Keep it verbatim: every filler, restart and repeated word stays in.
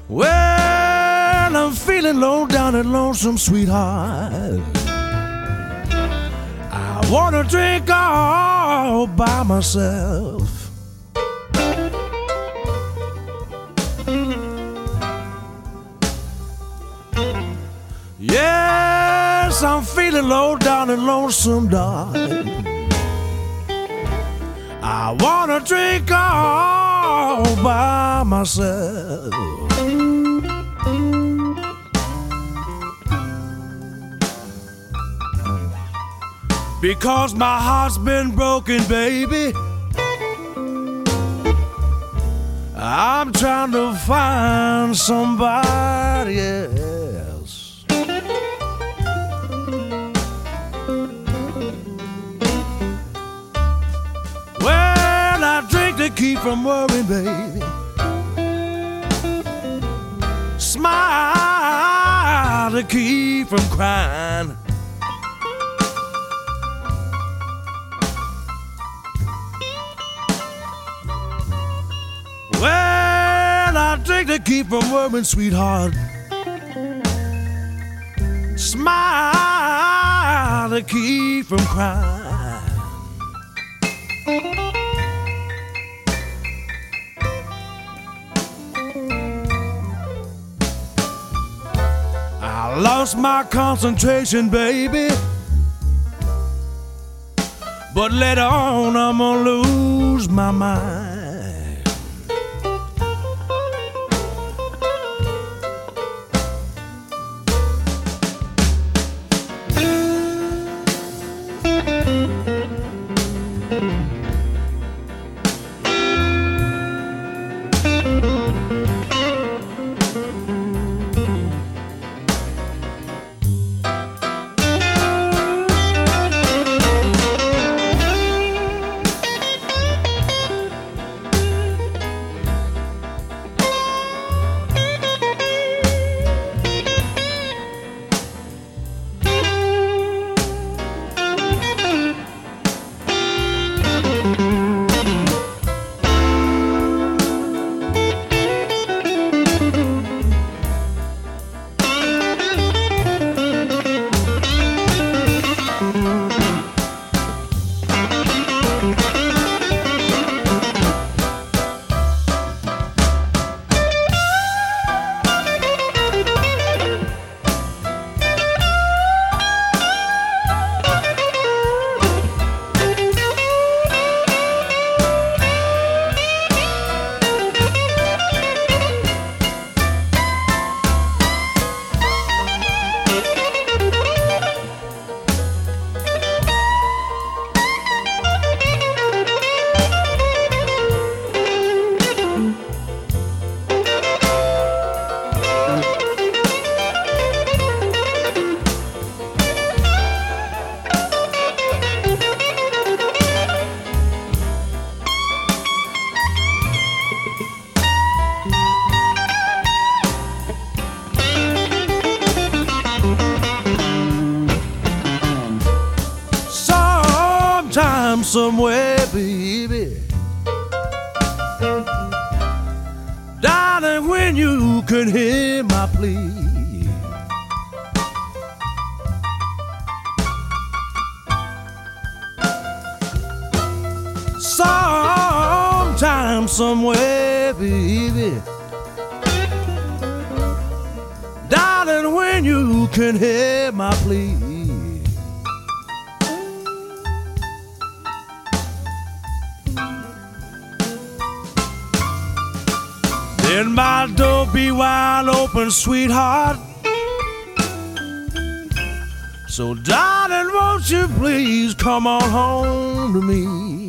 Well, I'm feeling low down and lonesome, sweetheart. I wanna drink all by myself. Yes, I'm feeling low down and lonesome, darling. I wanna drink all by myself. Because my heart's been broken, baby. I'm trying to find somebody else. Well, I drink to keep from worrying, baby. Smile to keep from crying. Well, I drink to keep from worrying, sweetheart. Smile to keep from crying. I lost my concentration, baby. But later on, I'm gonna lose my mind. Somewhere, baby, darling, when you can hear my plea, sometime, somewhere, baby, darling, when you can hear my plea. Then my door be wide open, sweetheart. So darling, won't you please come on home to me?